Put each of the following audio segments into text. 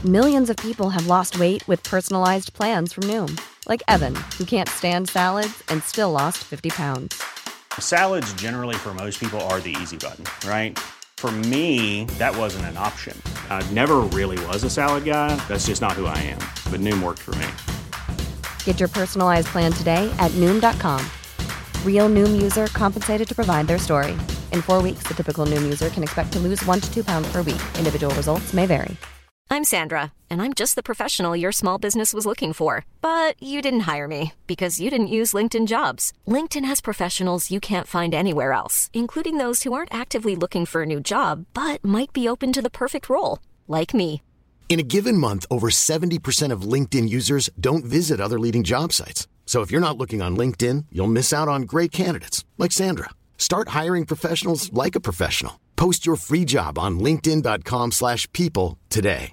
Millions of people have lost weight with personalized plans from Noom. Like Evan, who can't stand salads and still lost 50 pounds. Salads generally for most people are the easy button, right? For me, that wasn't an option. I never really was a salad guy. That's just not who I am. But Noom worked for me. Get your personalized plan today at Noom.com. Real Noom user compensated to provide their story. In 4 weeks, the typical Noom user can expect to lose 1 to 2 pounds per week. Individual results may vary. I'm Sandra, and I'm just the professional your small business was looking for. But you didn't hire me because you didn't use LinkedIn Jobs. LinkedIn has professionals you can't find anywhere else, including those who aren't actively looking for a new job, but might be open to the perfect role, like me. In a given month, over 70% of LinkedIn users don't visit other leading job sites. So if you're not looking on LinkedIn, you'll miss out on great candidates like Sandra. Start hiring professionals like a professional. Post your free job on linkedin.com/people today.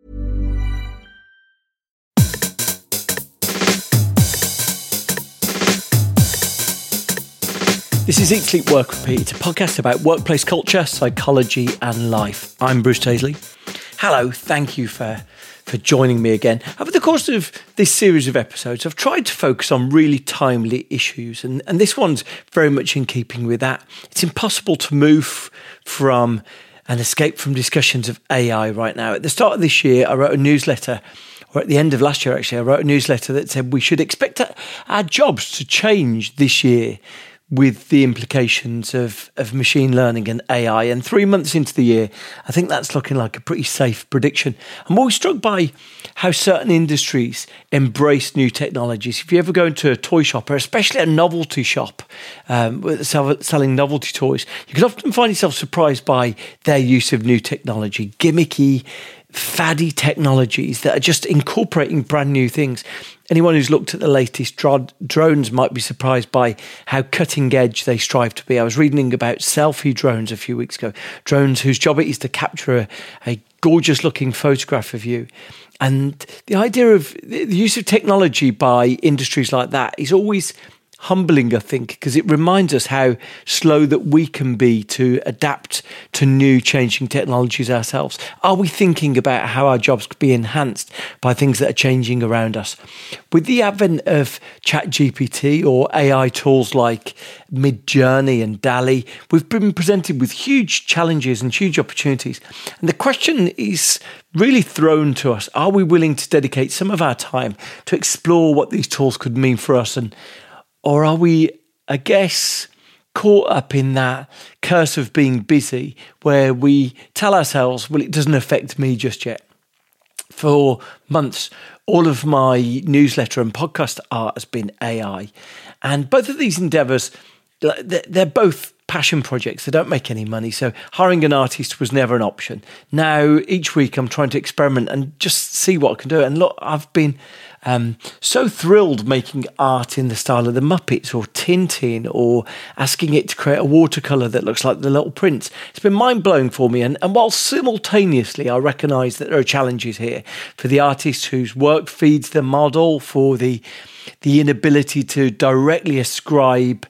This is Eat, Sleep, Work, Repeat, a podcast about workplace culture, psychology and life. I'm Bruce Daisley. Hello, thank you for joining me again. Over the course of this series of episodes, I've tried to focus on really timely issues, and this one's very much in keeping with that. It's impossible to move from and escape from discussions of AI right now. At the start of this year, I wrote a newsletter, or at the end of last year actually, I wrote a newsletter that said we should expect our jobs to change this year with the implications of machine learning and AI. And 3 months into the year, I think that's looking like a pretty safe prediction. I'm always struck by how certain industries embrace new technologies. If you ever go into a toy shop, or especially a novelty shop selling novelty toys, you can often find yourself surprised by their use of new technology, gimmicky, faddy technologies that are just incorporating brand new things. Anyone who's looked at the latest drones might be surprised by how cutting edge they strive to be. I was reading about selfie drones a few weeks ago, drones whose job it is to capture a gorgeous looking photograph of you. And the idea of the use of technology by industries like that is always humbling, I think, because it reminds us how slow that we can be to adapt to new changing technologies ourselves. Are we thinking about how our jobs could be enhanced by things that are changing around us? With the advent of ChatGPT or AI tools like Midjourney and DALL-E, we've been presented with huge challenges and huge opportunities. And the question is really thrown to us. Are we willing to dedicate some of our time to explore what these tools could mean for us? Or are we, I guess, caught up in that curse of being busy where we tell ourselves, well, it doesn't affect me just yet? For months, all of my newsletter and podcast art has been AI. And both of these endeavours, they're both passion projects. They don't make any money. So hiring an artist was never an option. Now, each week I'm trying to experiment and just see what I can do. And look, I've been so thrilled making art in the style of the Muppets or Tintin, or asking it to create a watercolour that looks like the Little Prince. It's been mind-blowing for me. And while simultaneously I recognise that there are challenges here for the artist whose work feeds the model, for the inability to directly ascribe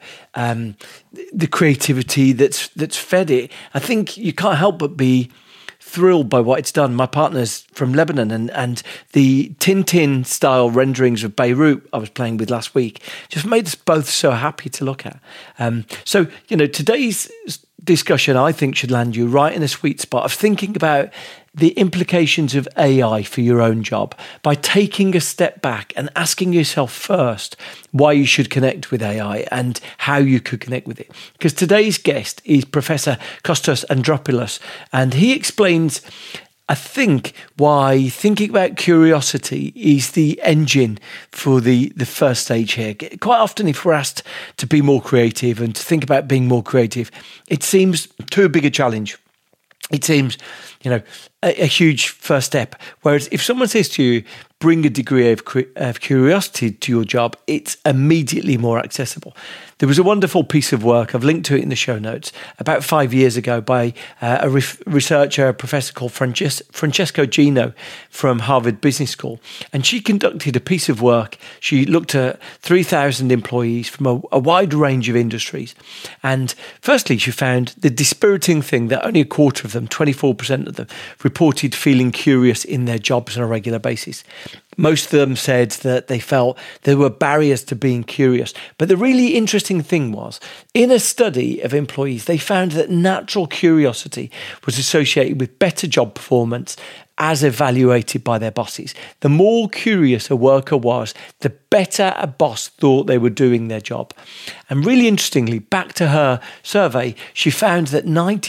the creativity that's fed it, I think you can't help but be thrilled by what it's done. My partner's from Lebanon, and the Tintin style renderings of Beirut I was playing with last week just made us both so happy to look at. So, today's discussion, I think, should land you right in a sweet spot of thinking about the implications of AI for your own job by taking a step back and asking yourself first why you should connect with AI and how you could connect with it. Because today's guest is Professor Kostas Andropoulos, and he explains, I think, why thinking about curiosity is the engine for the first stage here. Quite often, if we're asked to be more creative and to think about being more creative, it seems too big a challenge. It seems, a huge first step. Whereas if someone says to you, bring a degree of curiosity to your job, it's immediately more accessible. There was a wonderful piece of work, I've linked to it in the show notes, about 5 years ago by a researcher, a professor called Francesco Gino from Harvard Business School. And she conducted a piece of work. She looked at 3,000 employees from a wide range of industries. And firstly, she found the dispiriting thing that only a quarter of them, 24% of them, reported feeling curious in their jobs on a regular basis. Most of them said that they felt there were barriers to being curious. But the really interesting thing was, in a study of employees, they found that natural curiosity was associated with better job performance as evaluated by their bosses. The more curious a worker was, the better a boss thought they were doing their job. And really interestingly, back to her survey, she found that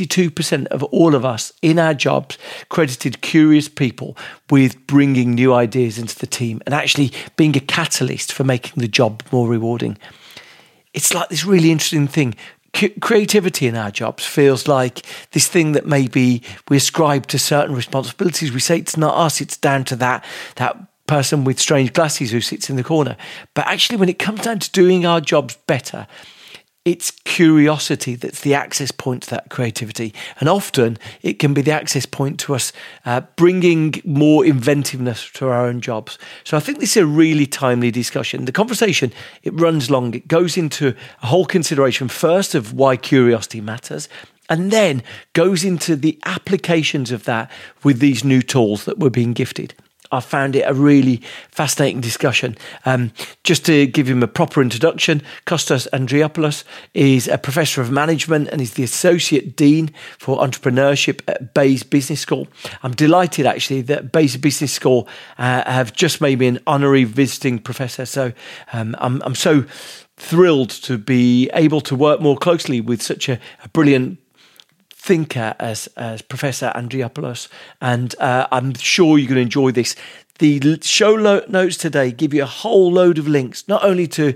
92% of all of us in our jobs credited curious people with bringing new ideas into the team and actually being a catalyst for making the job more rewarding. It's like this really interesting thing. Creativity in our jobs feels like this thing that maybe we ascribe to certain responsibilities. We say it's not us, it's down to that person with strange glasses who sits in the corner. But actually, when it comes down to doing our jobs better, it's curiosity that's the access point to that creativity. And often it can be the access point to us bringing more inventiveness to our own jobs. So I think this is a really timely discussion. The conversation, it runs long. It goes into a whole consideration first of why curiosity matters, and then goes into the applications of that with these new tools that we're being gifted. I found it a really fascinating discussion. Just to give him a proper introduction, Kostas Andriopoulos is a professor of management and is the Associate Dean for Entrepreneurship at Bayes Business School. I'm delighted actually that Bayes Business School have just made me an honorary visiting professor. So I'm so thrilled to be able to work more closely with such a brilliant thinker as Professor Andriopoulos, and I'm sure you're going to enjoy this. The show notes today give you a whole load of links, not only to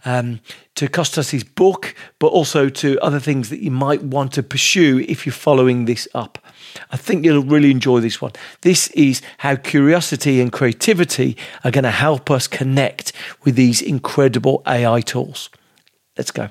Kostas' book, but also to other things that you might want to pursue if you're following this up. I think you'll really enjoy this one. This is how curiosity and creativity are going to help us connect with these incredible AI tools. Let's go.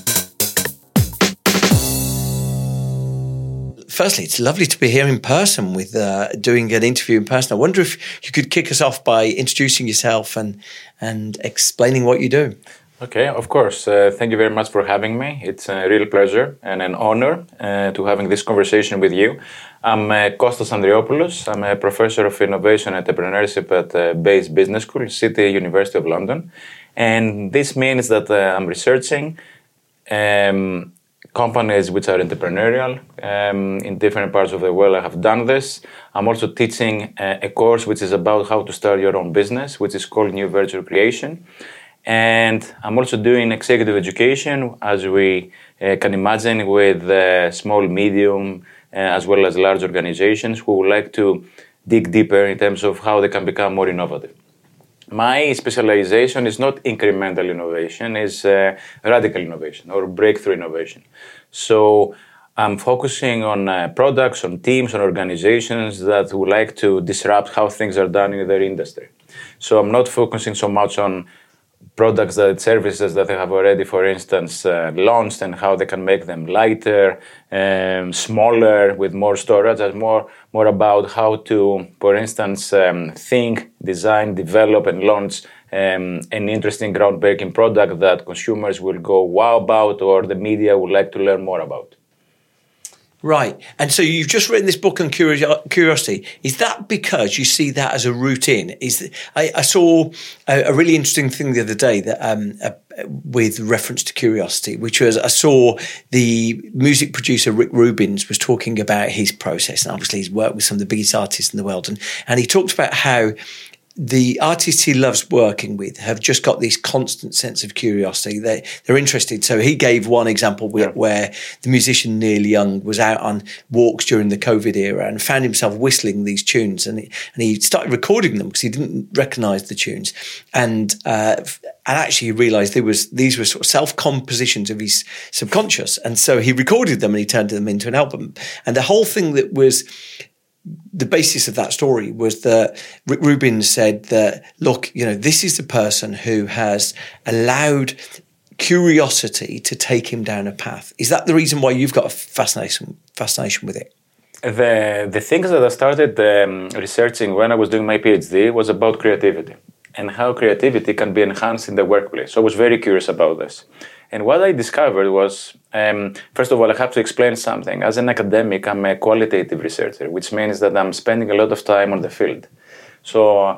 Firstly, it's lovely to be here in person with doing an interview in person. I wonder if you could kick us off by introducing yourself and explaining what you do. Okay, of course. Thank you very much for having me. It's a real pleasure and an honor to having this conversation with you. I'm Kostas Andriopoulos. I'm a professor of innovation and entrepreneurship at Bayes Business School, City University of London. And this means that I'm researching companies which are entrepreneurial in different parts of the world. I have done this. I'm also teaching a course which is about how to start your own business, which is called New Virtue Creation. And I'm also doing executive education, as we can imagine, with small, medium, as well as large organizations who would like to dig deeper in terms of how they can become more innovative. My specialization is not incremental innovation, it's radical innovation or breakthrough innovation. So I'm focusing on products, on teams, on organizations that would like to disrupt how things are done in their industry. So I'm not focusing so much on products, services that they have already, for instance, launched and how they can make them lighter, smaller, with more storage. It's more about how to, for instance, think, design, develop, and launch an interesting, groundbreaking product that consumers will go wow about, or the media would like to learn more about. Right. And so you've just written this book on curiosity. Is that because you see that as a route in? I saw a really interesting thing the other day that with reference to curiosity, which was I saw the music producer Rick Rubin was talking about his process. And obviously he's worked with some of the biggest artists in the world. And he talked about how the artists he loves working with have just got this constant sense of curiosity. They're interested. So he gave one example where the musician Neil Young was out on walks during the COVID era and found himself whistling these tunes, and he started recording them because he didn't recognise the tunes, and actually he realised these were sort of self-compositions of his subconscious, and so he recorded them and he turned them into an album. And the whole thing that was the basis of that story was that Rick Rubin said that, look, this is the person who has allowed curiosity to take him down a path. Is that the reason why you've got a fascination with it? The things that I started researching when I was doing my PhD was about creativity and how creativity can be enhanced in the workplace. So I was very curious about this. And what I discovered was, first of all, I have to explain something. As an academic, I'm a qualitative researcher, which means that I'm spending a lot of time on the field. So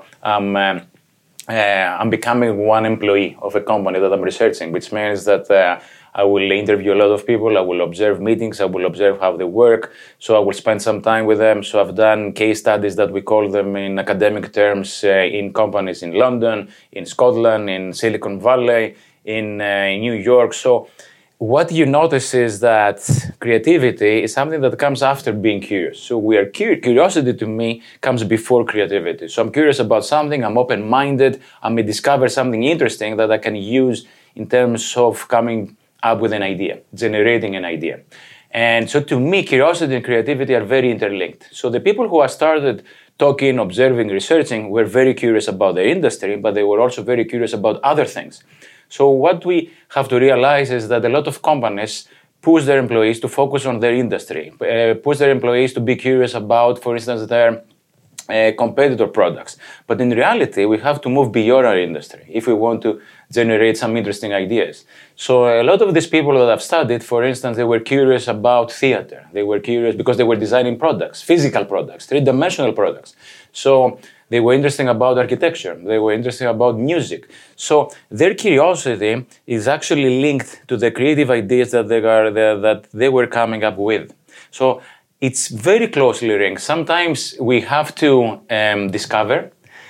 I'm becoming one employee of a company that I'm researching, which means that I will interview a lot of people, I will observe meetings, I will observe how they work, so I will spend some time with them. So I've done case studies that we call them in academic terms in companies in London, in Scotland, in Silicon Valley, in New York. So what you notice is that creativity is something that comes after being curious. So we are curiosity to me comes before creativity. So I'm curious about something, I'm open-minded, I may discover something interesting that I can use in terms of coming up with an idea, generating an idea. And so to me, curiosity and creativity are very interlinked. So the people who I started talking, observing, researching were very curious about their industry, but they were also very curious about other things. So what we have to realize is that a lot of companies push their employees to focus on their industry, push their employees to be curious about, for instance, their competitor products. But in reality, we have to move beyond our industry if we want to generate some interesting ideas. So a lot of these people that I've studied, for instance, they were curious about theater. They were curious because they were designing products, physical products, three-dimensional products. So they were interested about architecture. They were interested about music. So their curiosity is actually linked to the creative ideas that they were coming up with. So it's very closely linked. Sometimes we have to discover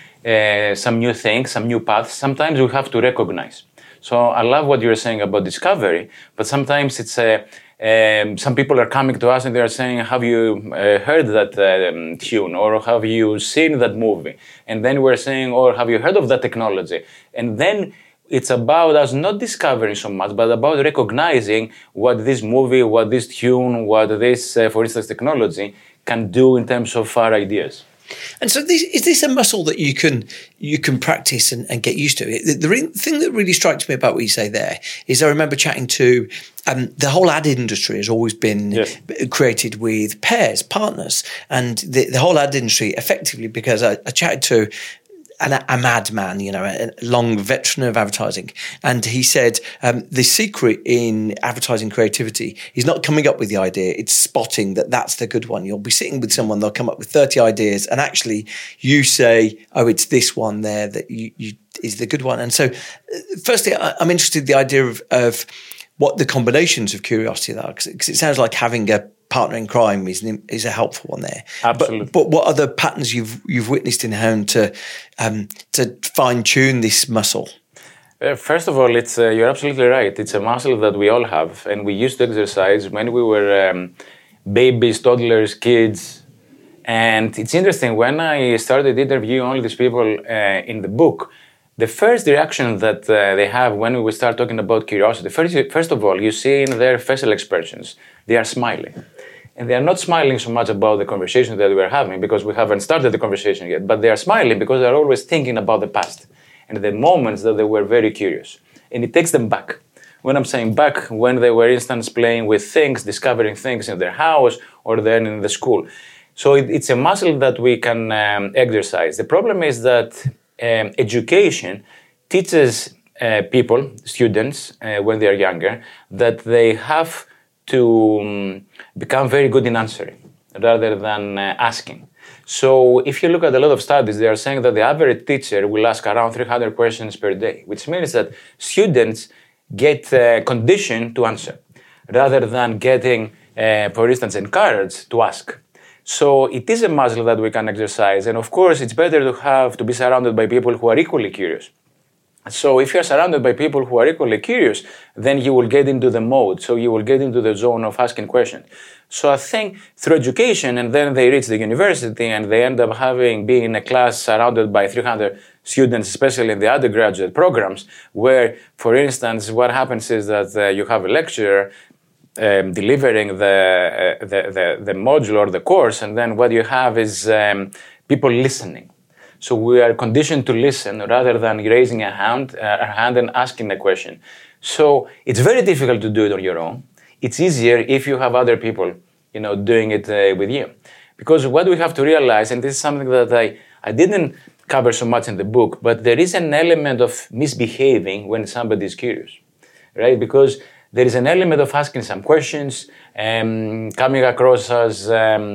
some new things, some new paths. Sometimes we have to recognize. So I love what you're saying about discovery, but sometimes it's some people are coming to us and they're saying, have you heard that tune, or have you seen that movie? And then we're saying, or have you heard of that technology? And then it's about us not discovering so much, but about recognizing what this movie, what this tune, what this, for instance, technology can do in terms of our ideas. And so is this a muscle that you can practice and get used to? The thing that really strikes me about what you say there is I remember chatting to the whole ad industry has always been created with pairs, partners, and the whole ad industry effectively, because I chatted to a madman, a long veteran of advertising. And he said the secret in advertising creativity is not coming up with the idea, it's spotting that's the good one. You'll be sitting with someone, they'll come up with 30 ideas, and actually you say, oh, it's this one there that you is the good one. And so firstly, I'm interested in the idea of what the combinations of curiosity are, because it sounds like having a partner in crime is a helpful one there. Absolutely. But what other patterns you've witnessed in home to fine tune this muscle? First of all, you're absolutely right. It's a muscle that we all have, and we used to exercise when we were babies, toddlers, kids. And it's interesting, when I started interviewing all these people in the book, the first reaction that they have when we start talking about curiosity, first of all, you see in their facial expressions, they are smiling. And they are not smiling so much about the conversation that we are having, because we haven't started the conversation yet, but they are smiling because they are always thinking about the past and the moments that they were very curious. And it takes them back. When I'm saying back, when they were, instance, playing with things, discovering things in their house or then in the school. So it's a muscle that we can exercise. The problem is that education teaches people, students, when they are younger, that they have to become very good in answering rather than asking. So if you look at a lot of studies, they are saying that the average teacher will ask around 300 questions per day, which means that students get conditioned to answer rather than getting, for instance, encouraged to ask. So it is a muscle that we can exercise, and of course it's better to be surrounded by people who are equally curious. So if you're surrounded by people who are equally curious, then you will get into the mode, so you will get into the zone of asking questions. So I think through education, and then they reach the university and they end up being in a class surrounded by 300 students, especially in the undergraduate programs, where, for instance, what happens is that you have a lecturer delivering the module or the course, and then what you have is people listening. So we are conditioned to listen rather than raising a hand and asking a question. So it's very difficult to do it on your own. It's easier if you have other people, doing it with you. Because what we have to realize, and this is something that I didn't cover so much in the book, but there is an element of misbehaving when somebody is curious, right? Because there is an element of asking some questions, coming across as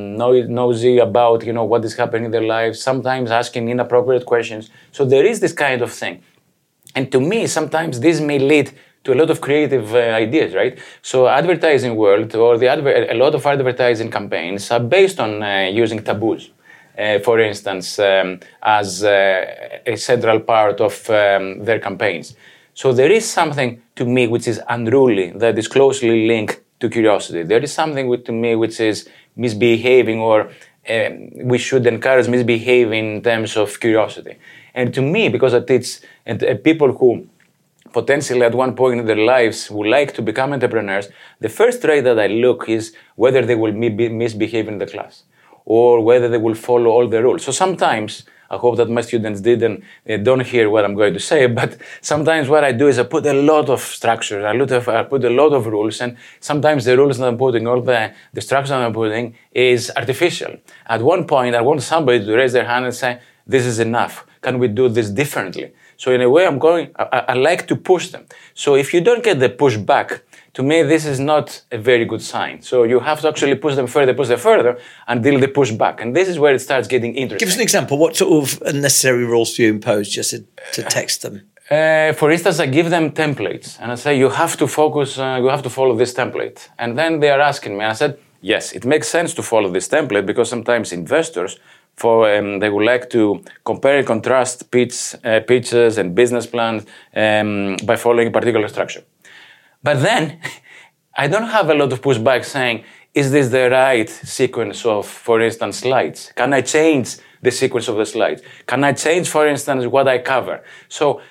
nosy about, what is happening in their lives, sometimes asking inappropriate questions. So there is this kind of thing. And to me, sometimes this may lead to a lot of creative ideas, right? So advertising world or a lot of advertising campaigns are based on using taboos, for instance, as a central part of their campaigns. So there is something to me which is unruly that is closely linked to curiosity. There is something to me which is misbehaving, or we should encourage misbehaving in terms of curiosity. And to me, because I teach people who potentially at one point in their lives would like to become entrepreneurs, the first trait that I look is whether they will misbehave in the class or whether they will follow all the rules. So sometimes, I hope that my students don't hear what I'm going to say, but sometimes what I do is I put a lot of structure, I put a lot of rules, and sometimes the rules that I'm putting, or the structure that I'm putting is artificial. At one point, I want somebody to raise their hand and say, this is enough. Can we do this differently? So in a way, I like to push them. So if you don't get the pushback, to me, this is not a very good sign. So you have to actually push them further until they push back. And this is where it starts getting interesting. Give us an example. What sort of unnecessary rules do you impose just to text them? For instance, I give them templates. And I say, you have to focus, you have to follow this template. And then they are asking me. And I said, yes, it makes sense to follow this template because sometimes investors, they would like to compare and contrast pitches and business plans by following a particular structure. But then, I don't have a lot of pushback saying, is this the right sequence of, for instance, slides? Can I change the sequence of the slides? Can I change, for instance, what I cover? So,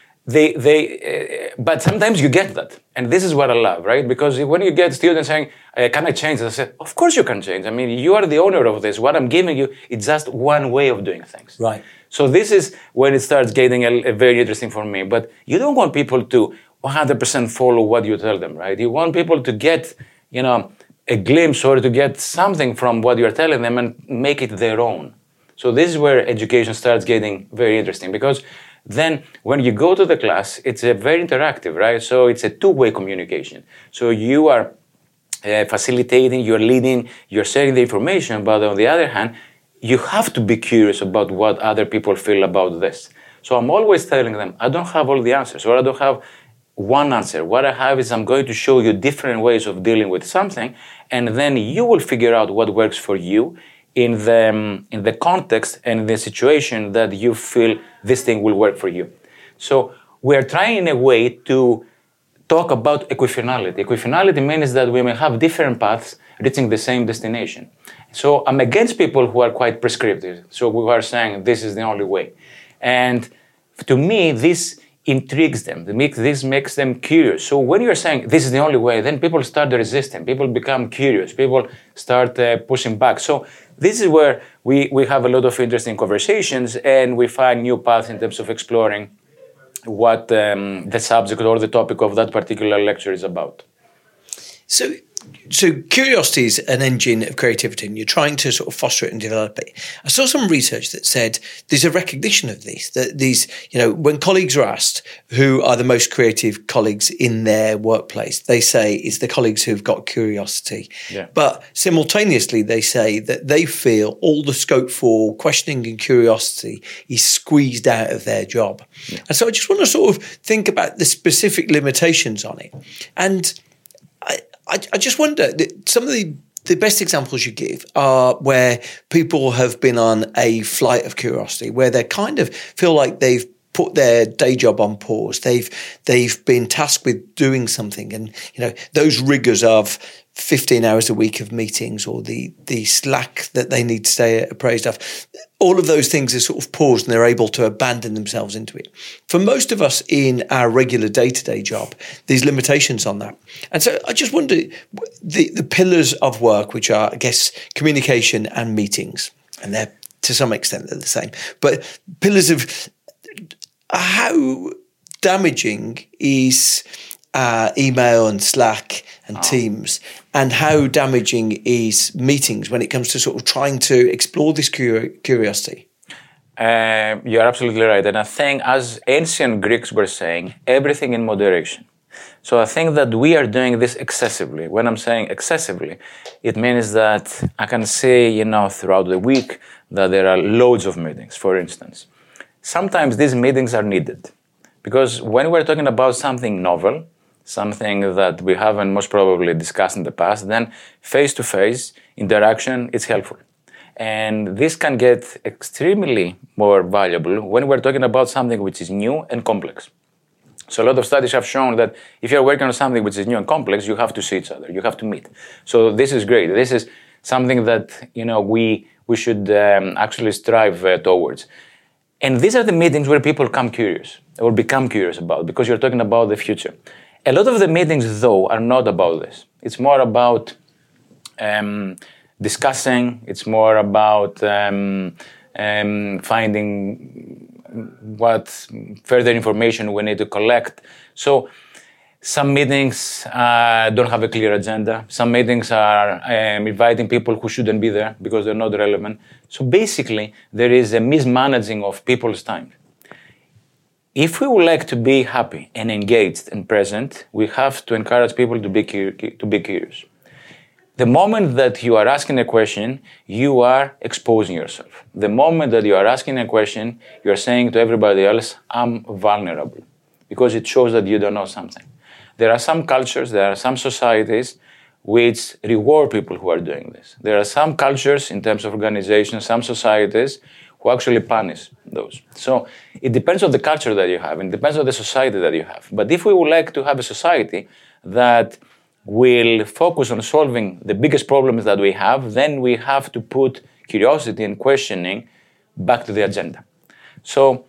but sometimes you get that. And this is what I love, right? Because when you get students saying, can I change? I say, of course you can change. I mean, you are the owner of this. What I'm giving you, it's just one way of doing things. Right. So this is when it starts getting a very interesting for me. But you don't want people to 100% follow what you tell them, right? You want people to get, a glimpse or to get something from what you're telling them and make it their own. So this is where education starts getting very interesting, because then when you go to the class, it's a very interactive, right? So it's a two-way communication. So you are facilitating, you're leading, you're sharing the information, but on the other hand, you have to be curious about what other people feel about this. So I'm always telling them, I don't have all the answers, or I don't have one answer. What I have is I'm going to show you different ways of dealing with something, and then you will figure out what works for you in the context and in the situation that you feel this thing will work for you. So we are trying in a way to talk about equifinality. Equifinality means that we may have different paths reaching the same destination. So I'm against people who are quite prescriptive. So we are saying this is the only way. And to me, this intrigues them. This makes them curious. So when you're saying this is the only way, then people start resisting. People become curious. People start pushing back. So this is where we have a lot of interesting conversations, and we find new paths in terms of exploring what the subject or the topic of that particular lecture is about. So curiosity is an engine of creativity, and you're trying to sort of foster it and develop it. I saw some research that said there's a recognition of this, that these, when colleagues are asked who are the most creative colleagues in their workplace, they say it's the colleagues who've got curiosity. Yeah. But simultaneously, they say that they feel all the scope for questioning and curiosity is squeezed out of their job. Yeah. And so I just want to sort of think about the specific limitations on it. And I just wonder, some of the best examples you give are where people have been on a flight of curiosity, where they kind of feel like they've put their day job on pause. They've been tasked with doing something, and those rigors of 15 hours a week of meetings, or the slack that they need to stay appraised of. all of those things are sort of paused and they're able to abandon themselves into it. For most of us in our regular day-to-day job, there's limitations on that. And so I just wonder, the pillars of work, which are, I guess, communication and meetings, and they're to some extent they're the same, but pillars of how damaging is email and Slack and Teams, and how damaging is meetings when it comes to sort of trying to explore this curiosity? You're absolutely right. And I think, as ancient Greeks were saying, everything in moderation. So I think that we are doing this excessively. When I'm saying excessively, it means that I can say, throughout the week that there are loads of meetings, for instance. Sometimes these meetings are needed because when we're talking about something novel, something that we haven't most probably discussed in the past, then face-to-face interaction is helpful. And this can get extremely more valuable when we're talking about something which is new and complex. So a lot of studies have shown that if you're working on something which is new and complex, you have to see each other, you have to meet. So this is great. This is something that we should actually strive towards. And these are the meetings where people become curious about, because you're talking about the future. A lot of the meetings, though, are not about this. It's more about discussing. It's more about finding what further information we need to collect. So some meetings don't have a clear agenda. Some meetings are inviting people who shouldn't be there because they're not relevant. So basically, there is a mismanaging of people's time. If we would like to be happy and engaged and present, we have to encourage people to be curious. The moment that you are asking a question, you are exposing yourself. The moment that you are asking a question, you are saying to everybody else, I'm vulnerable, because it shows that you don't know something. There are some cultures, there are some societies which reward people who are doing this. There are some cultures in terms of organization, some societies who actually punish those. So it depends on the culture that you have, it depends on the society that you have. But if we would like to have a society that will focus on solving the biggest problems that we have, then we have to put curiosity and questioning back to the agenda. So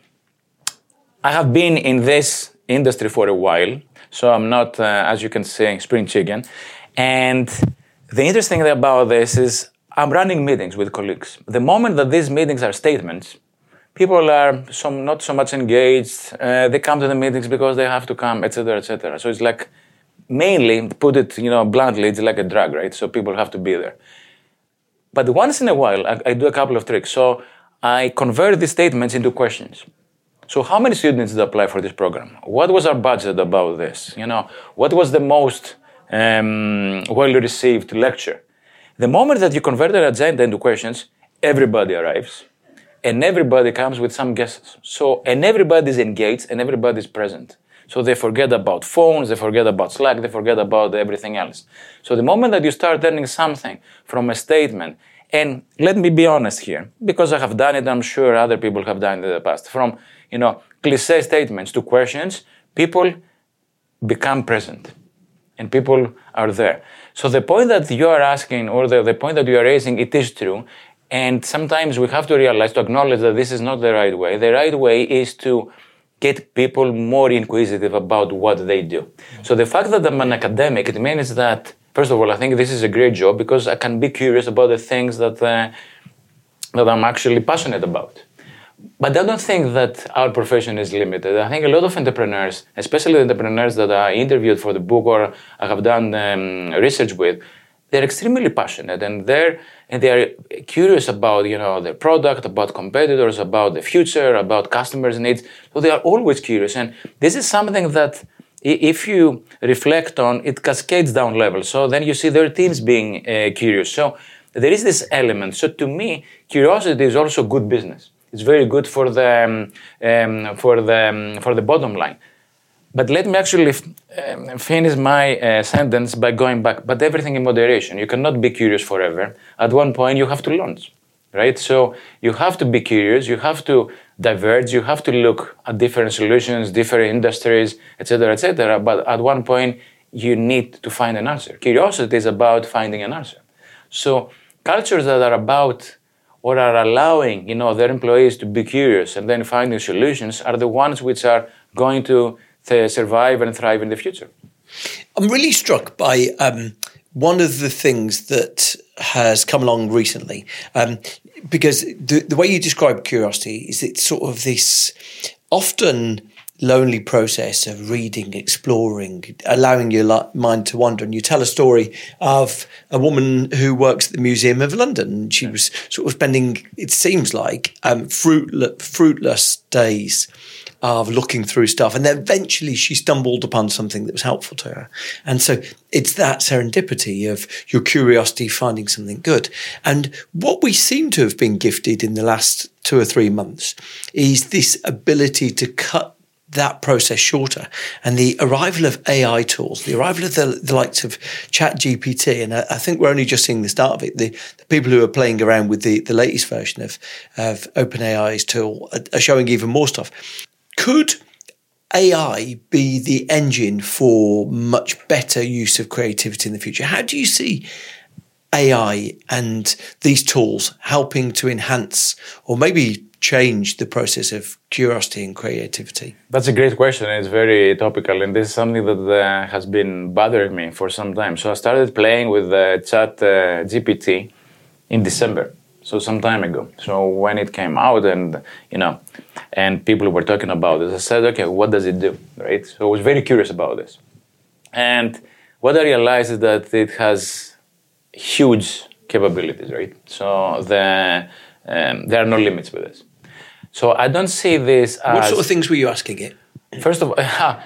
I have been in this industry for a while, so I'm not, as you can say, spring chicken. And the interesting thing about this is I'm running meetings with colleagues. The moment that these meetings are statements, people are not so much engaged. They come to the meetings because they have to come, etc., etc. So it's like, mainly, put it bluntly, it's like a drug, right? So people have to be there. But once in a while, I do a couple of tricks. So I convert these statements into questions. So how many students did apply for this program? What was our budget about this? What was the most well-received lecture? The moment that you convert the agenda into questions, everybody arrives. And everybody comes with some guesses. And everybody is engaged and everybody is present. So they forget about phones, they forget about Slack, they forget about everything else. So the moment that you start learning something from a statement, and let me be honest here, because I have done it, I'm sure other people have done it in the past, from cliche statements to questions, people become present. And people are there. So the point that you are asking, or the point that you are raising, it is true. And sometimes we have to realize, to acknowledge that this is not the right way. The right way is to get people more inquisitive about what they do. So the fact that I'm an academic, it means that, first of all, I think this is a great job because I can be curious about the things that I'm actually passionate about. But I don't think that our profession is limited. I think a lot of entrepreneurs, especially the entrepreneurs that I interviewed for the book or I have done research with, they're extremely passionate and they are curious about their product, about competitors, about the future, about customers' needs. So they are always curious, and this is something that, if you reflect on, it cascades down levels. So then you see their teams being curious. So there is this element. So to me, curiosity is also good business. It's very good for the bottom line. But let me actually finish my sentence by going back. But everything in moderation. You cannot be curious forever. At one point, you have to launch, right? So you have to be curious. You have to diverge. You have to look at different solutions, different industries, etc., etc. But at one point, you need to find an answer. Curiosity is about finding an answer. So cultures that are about or are allowing, their employees to be curious and then finding solutions are the ones which are going to survive and thrive in the future. I'm really struck by one of the things that has come along recently, because the way you describe curiosity is it's sort of this often lonely process of reading, exploring, allowing your mind to wander. And you tell a story of a woman who works at the Museum of London. She was sort of spending, it seems like, fruitless days of looking through stuff. And then eventually she stumbled upon something that was helpful to her. And so it's that serendipity of your curiosity finding something good. And what we seem to have been gifted in the last 2 or 3 months is this ability to cut that process shorter, and the arrival of AI tools, the arrival of the likes of ChatGPT, and I think we're only just seeing the start of it. The people who are playing around with the latest version of OpenAI's tool are showing even more stuff. Could AI be the engine for much better use of creativity in the future? How do you see AI and these tools helping to enhance or maybe change the process of curiosity and creativity? That's a great question. It's very topical, and this is something that has been bothering me for some time. So I started playing with ChatGPT in December, so some time ago. So when it came out, and people were talking about it, I said, okay, what does it do, right? So I was very curious about this, and what I realized is that it has huge capabilities, right? So there are no limits with this. So I don't see this as... What sort of things were you asking it? First of all,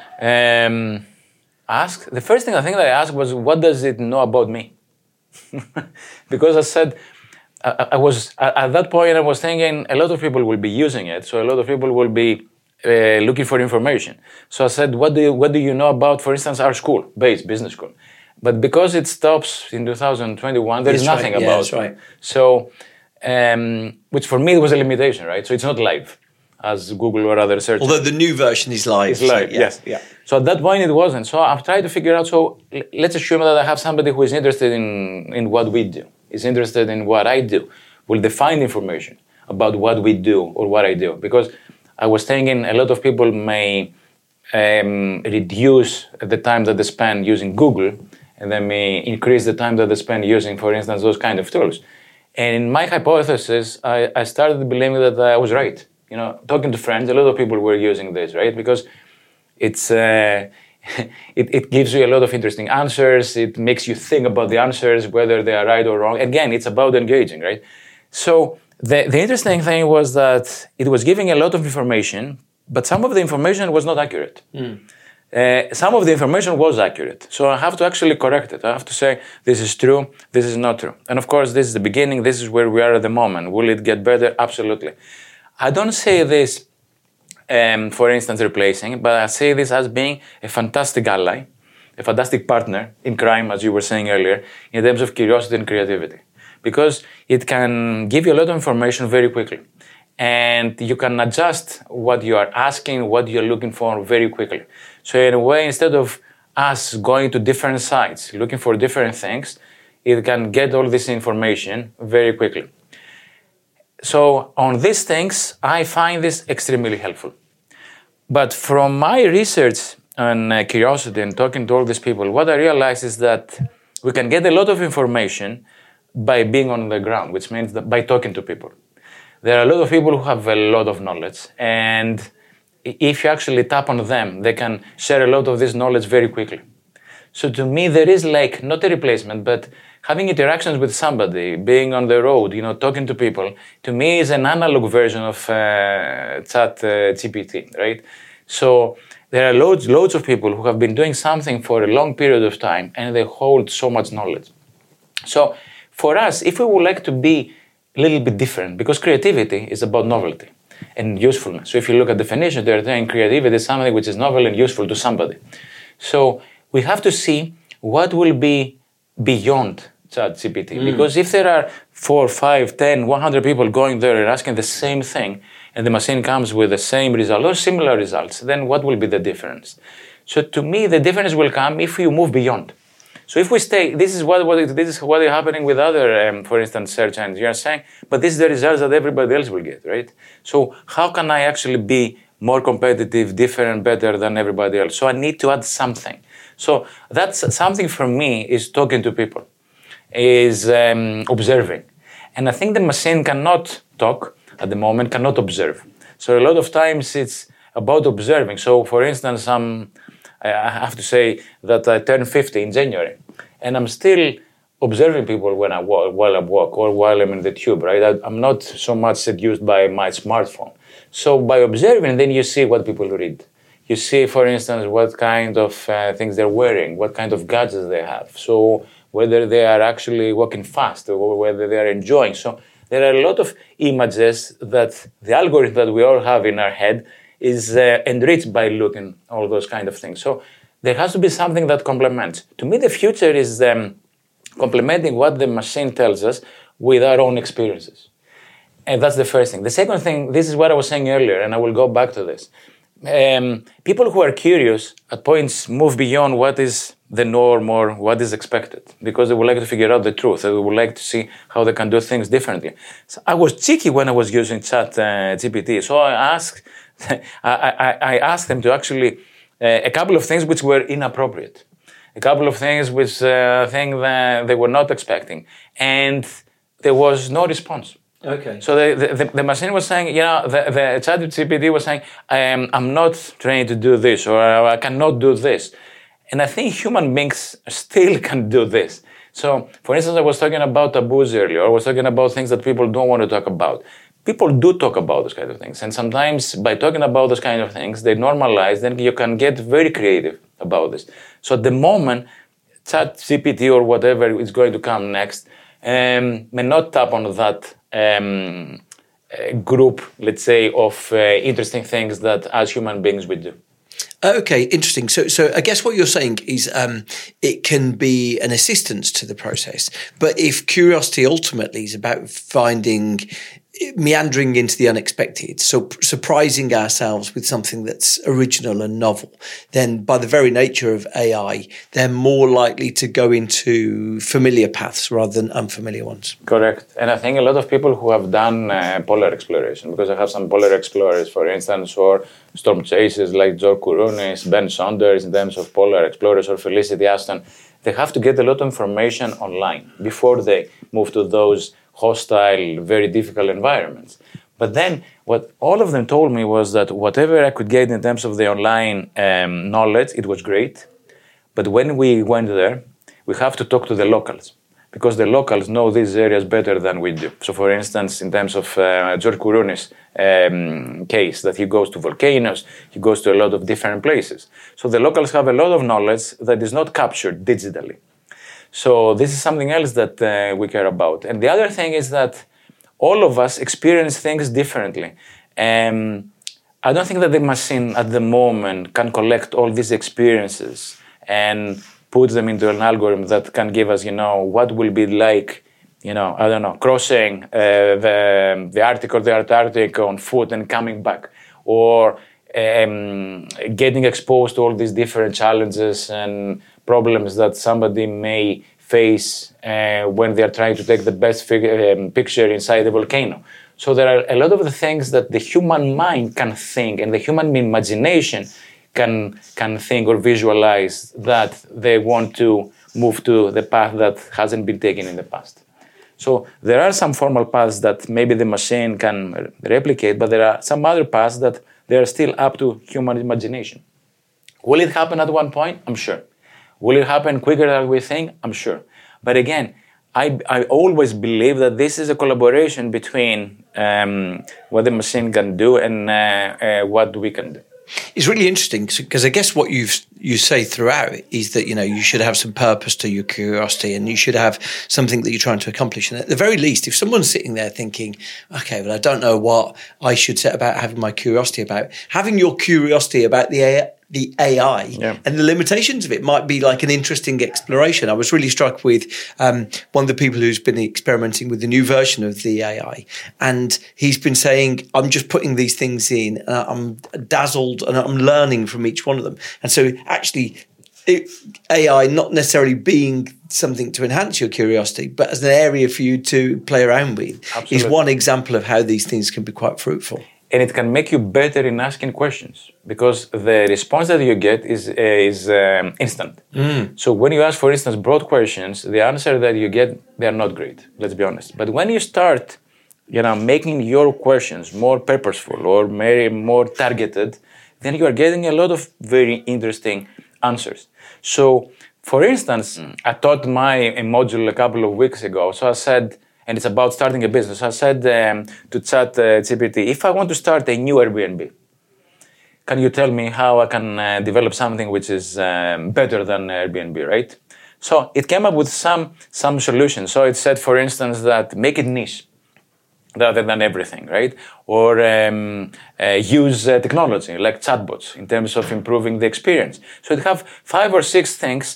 the first thing I think that I asked was, what does it know about me? Because I said, I was at that point I was thinking a lot of people will be using it, so a lot of people will be looking for information. So I said, what do you know about, for instance, our school, BASE Business School? But because it stops in 2021, there is nothing about it. That's right. So, which for me was a limitation, right? So it's not live as Google or other search. Although the new version is live. It's live, yes. Yeah. So at that point it wasn't. So I've tried to figure out, so let's assume that I have somebody who is interested in what we do, is interested in what I do, will they find information about what we do or what I do? Because I was thinking a lot of people may reduce the time that they spend using Google, and they may increase the time that they spend using, for instance, those kind of tools. And in my hypothesis, I started believing that I was right. Talking to friends, a lot of people were using this, right? Because it's it gives you a lot of interesting answers. It makes you think about the answers, whether they are right or wrong. Again, it's about engaging, right? So the interesting thing was that it was giving a lot of information, but some of the information was not accurate. Some of the information was accurate. So I have to actually correct it. I have to say, this is true, this is not true. And of course, this is the beginning, this is where we are at the moment. Will it get better? Absolutely. I don't say this, for instance, replacing, but I say this as being a fantastic ally, a fantastic partner in crime, as you were saying earlier, in terms of curiosity and creativity. Because it can give you a lot of information very quickly. And you can adjust what you are asking, what you're looking for very quickly. So in a way, instead of us going to different sites, looking for different things, it can get all this information very quickly. So on these things, I find this extremely helpful. But from my research and curiosity and talking to all these people, what I realized is that we can get a lot of information by being on the ground, which means that by talking to people. There are a lot of people who have a lot of knowledge, and if you actually tap on them, they can share a lot of this knowledge very quickly. So to me, there is not a replacement, but having interactions with somebody, being on the road, talking to people, to me is an analog version of ChatGPT, right? So there are loads of people who have been doing something for a long period of time, and they hold so much knowledge. So for us, if we would like to be a little bit different, because creativity is about novelty and usefulness. So if you look at definition, they're saying creativity is something which is novel and useful to somebody. So we have to see what will be beyond ChatGPT. Because if there are 4, 5, 10, 100 people going there and asking the same thing, and the machine comes with the same result or similar results, then what will be the difference? So to me, the difference will come if you move beyond. So if we stay, this is what is happening with other, for instance, search engines. You are saying, but this is the results that everybody else will get, right? So how can I actually be more competitive, different, better than everybody else? So I need to add something. So that's something for me is talking to people, is observing. And I think the machine cannot talk at the moment, cannot observe. So a lot of times it's about observing. So for instance, I have to say that I turned 50 in January, and I'm still observing people when I walk, while I walk or while I'm in the tube, right? I'm not so much seduced by my smartphone. So by observing, then you see what people read. You see, for instance, what kind of things they're wearing, what kind of gadgets they have. So whether they are actually walking fast or whether they are enjoying. So there are a lot of images that the algorithm that we all have in our head is enriched by looking all those kind of things. So there has to be something that complements. To me, the future is complementing what the machine tells us with our own experiences. And that's the first thing. The second thing, this is what I was saying earlier, and I will go back to this. People who are curious at points move beyond what is the norm or what is expected, because they would like to figure out the truth. They would like to see how they can do things differently. So I was cheeky when I was using ChatGPT. So I asked them to actually a couple of things which were inappropriate, a couple of things which things that they were not expecting, and there was no response. Okay. So the machine was saying, the ChatGPT was saying, I'm not trained to do this, or I cannot do this. And I think human beings still can do this. So, for instance, I was talking about taboos earlier. I was talking about things that people don't want to talk about. People do talk about those kind of things. And sometimes by talking about those kind of things, they normalize, then you can get very creative about this. So at the moment, ChatGPT or whatever is going to come next may not tap on that group, let's say, of interesting things that as human beings we do. Okay, interesting. So I guess what you're saying is it can be an assistance to the process, but if curiosity ultimately is about meandering into the unexpected, so surprising ourselves with something that's original and novel, then by the very nature of AI, they're more likely to go into familiar paths rather than unfamiliar ones. Correct. And I think a lot of people who have done polar exploration, because I have some polar explorers, for instance, or storm chasers like George Kourounis, Ben Saunders in terms of polar explorers, or Felicity Ashton, they have to get a lot of information online before they move to those hostile, very difficult environments. But then what all of them told me was that whatever I could get in terms of the online knowledge, it was great. But when we went there, we have to talk to the locals, because the locals know these areas better than we do. So for instance, in terms of George Kourounis' case, that he goes to volcanoes, he goes to a lot of different places. So the locals have a lot of knowledge that is not captured digitally. So this is something else that we care about. And the other thing is that all of us experience things differently. I don't think that the machine at the moment can collect all these experiences and put them into an algorithm that can give us, what will be like, crossing the Arctic or the Antarctic on foot and coming back, or getting exposed to all these different challenges and problems that somebody may face when they are trying to take the best picture inside a volcano. So there are a lot of the things that the human mind can think and the human imagination can think or visualize that they want to move to the path that hasn't been taken in the past. So there are some formal paths that maybe the machine can replicate, but there are some other paths that they are still up to human imagination. Will it happen at one point? I'm sure. Will it happen quicker than we think? I'm sure. But again, I always believe that this is a collaboration between what the machine can do and what we can do. It's really interesting because I guess what you say throughout is that, you should have some purpose to your curiosity and you should have something that you're trying to accomplish. And at the very least, if someone's sitting there thinking, okay, well, I don't know what I should set about having my curiosity about, having your curiosity about the AI and the limitations of it might be like an interesting exploration. I was really struck with one of the people who's been experimenting with the new version of the AI, and he's been saying, I'm just putting these things in, I'm dazzled and I'm learning from each one of them. And so actually AI not necessarily being something to enhance your curiosity, but as an area for you to play around with, is one example of how these things can be quite fruitful. And it can make you better in asking questions because the response that you get is instant. So when you ask, for instance, broad questions, the answer that you get, they are not great, let's be honest. But when you start, making your questions more purposeful or more targeted, then you are getting a lot of very interesting answers. So, for instance, I taught a module a couple of weeks ago. So I said, and it's about starting a business. I said to ChatGPT, if I want to start a new Airbnb, can you tell me how I can develop something which is better than Airbnb, right? So it came up with some solutions. So it said, for instance, that make it niche rather than everything, right? Or use technology like chatbots in terms of improving the experience. So it have 5 or 6 things.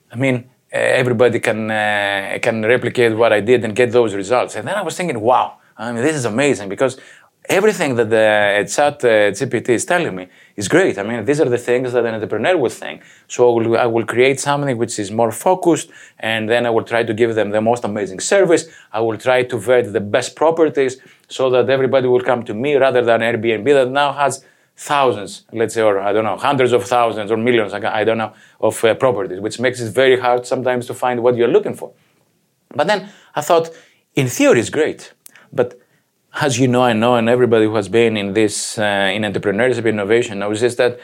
Everybody can replicate what I did and get those results. And then I was thinking, wow, this is amazing because everything that the ChatGPT is telling me is great. These are the things that an entrepreneur would think. So I will create something which is more focused, and then I will try to give them the most amazing service. I will try to vet the best properties so that everybody will come to me rather than Airbnb that now has thousands, let's say, or I don't know, hundreds of thousands or millions, I don't know, of properties, which makes it very hard sometimes to find what you're looking for. But then I thought, in theory, it's great. But as you know, I know, and everybody who has been in this, in entrepreneurship innovation knows is that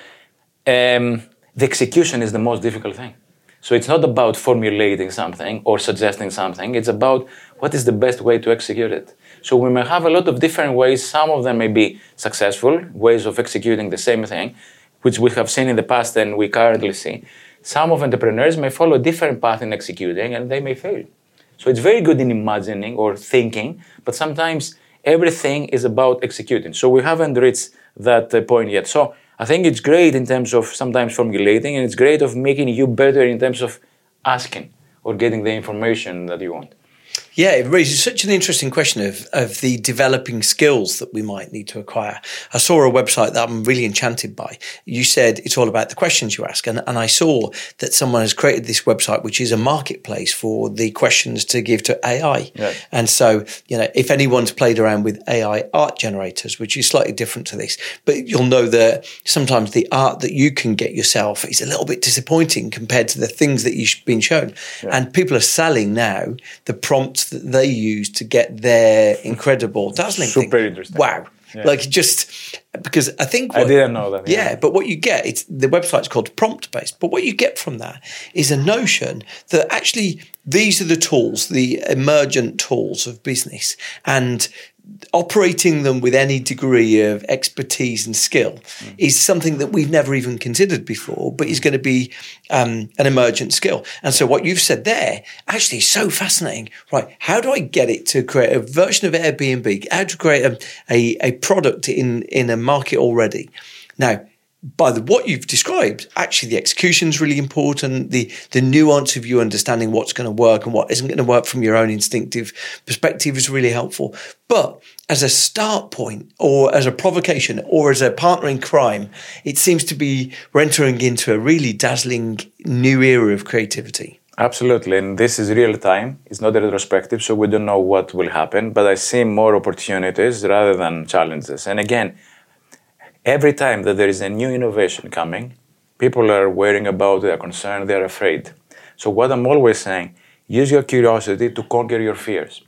the execution is the most difficult thing. So it's not about formulating something or suggesting something. It's about what is the best way to execute it. So we may have a lot of different ways. Some of them may be successful, ways of executing the same thing, which we have seen in the past and we currently see. Some of entrepreneurs may follow a different path in executing and they may fail. So it's very good in imagining or thinking, but sometimes everything is about executing. So we haven't reached that point yet. So I think it's great in terms of sometimes formulating, and it's great of making you better in terms of asking or getting the information that you want. Yeah, it raises such an interesting question of the developing skills that we might need to acquire. I saw a website that I'm really enchanted by. You said it's all about the questions you ask. And I saw that someone has created this website, which is a marketplace for the questions to give to AI. Yes. And so, if anyone's played around with AI art generators, which is slightly different to this, but you'll know that sometimes the art that you can get yourself is a little bit disappointing compared to the things that you've been shown. Yeah. And people are selling now the prompts that they use to get their incredible dazzling thing. Super interesting. Wow. Yeah. Because I think I didn't know that. Yeah, but what you get, the website's called prompt based, but what you get from that is a notion that actually these are the tools, the emergent tools of business, and operating them with any degree of expertise and skill is something that we've never even considered before, but is going to be an emergent skill. And so what you've said there actually is so fascinating. Right, how do I get it to create a version of Airbnb? How to create a product in a market already? Now, by what you've described, actually the execution is really important. The nuance of you understanding what's going to work and what isn't going to work from your own instinctive perspective is really helpful. But as a start point, or as a provocation, or as a partner in crime, it seems to be we're entering into a really dazzling new era of creativity. Absolutely, and this is real time. It's not retrospective, so we don't know what will happen. But I see more opportunities rather than challenges. And again, every time that there is a new innovation coming, people are worrying about, they're concerned, they're afraid. So what I'm always saying, use your curiosity to conquer your fears.